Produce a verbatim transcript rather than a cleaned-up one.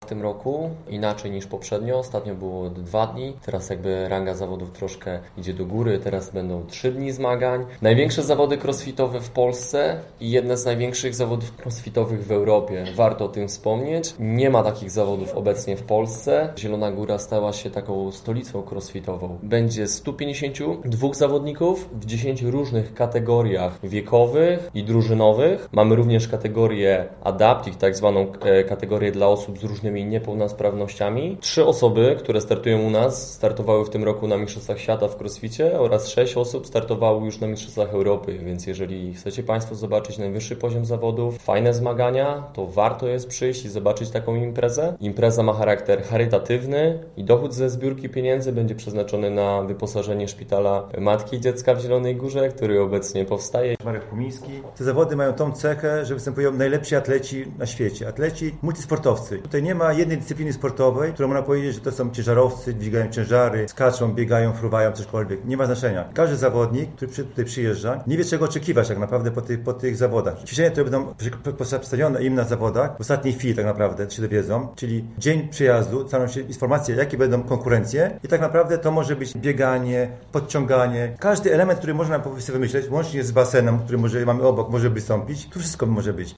W tym roku inaczej niż poprzednio. Ostatnio było dwa dni, teraz jakby ranga zawodów troszkę idzie do góry, teraz będą trzy dni zmagań. Największe zawody crossfitowe w Polsce i jedne z największych zawodów crossfitowych w Europie. Warto o tym wspomnieć. Nie ma takich zawodów obecnie w Polsce. Zielona Góra stała się taką stolicą crossfitową. Będzie stu pięćdziesięciu dwóch zawodników w dziesięciu różnych kategoriach wiekowych i drużynowych. Mamy również kategorię Adaptive, tak zwaną kategorię dla osób z różnymi niepełnosprawnościami. Trzy osoby, które startują u nas, startowały w tym roku na Mistrzostwach Świata w crossficie oraz sześć osób startowało już na Mistrzostwach Europy, więc jeżeli chcecie Państwo zobaczyć najwyższy poziom zawodów, fajne zmagania, to warto jest przyjść i zobaczyć taką imprezę. Impreza ma charakter charytatywny i dochód ze zbiórki pieniędzy będzie przeznaczony na wyposażenie szpitala Matki i Dziecka w Zielonej Górze, który obecnie powstaje. Marek Kumiński. Te zawody mają tą cechę, że występują najlepsi atleci na świecie. Atleci multisportowcy. Tutaj nie ma jednej dyscypliny sportowej, którą można powiedzieć, że to są ciężarowcy, dźwigają ciężary, skaczą, biegają, fruwają, cośkolwiek. Nie ma znaczenia. Każdy zawodnik, który tutaj przyjeżdża, nie wie czego oczekiwać tak naprawdę po tych, po tych zawodach. Ćwiczenia, które będą przedstawione im na zawodach w ostatniej chwili tak naprawdę się dowiedzą, czyli dzień przyjazdu, staną się informacje, jakie będą konkurencje i tak naprawdę to może być bieganie, podciąganie. Każdy element, który można sobie wymyśleć, łącznie z basenem, który może mamy obok, może wystąpić, tu wszystko może być.